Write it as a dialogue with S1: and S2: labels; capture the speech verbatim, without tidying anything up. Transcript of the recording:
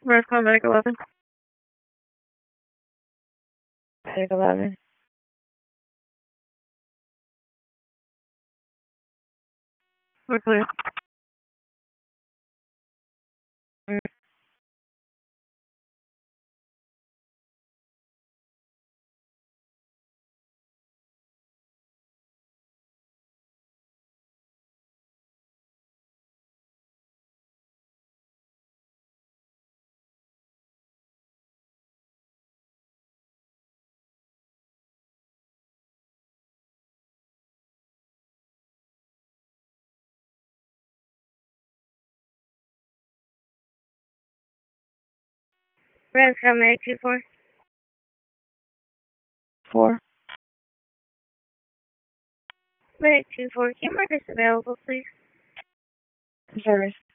S1: Where's Medic eleven? Medic eleven. We're clear. Mm. Red Scout Medic two four. Four. Medic two four. Can you mark us available, please? Service.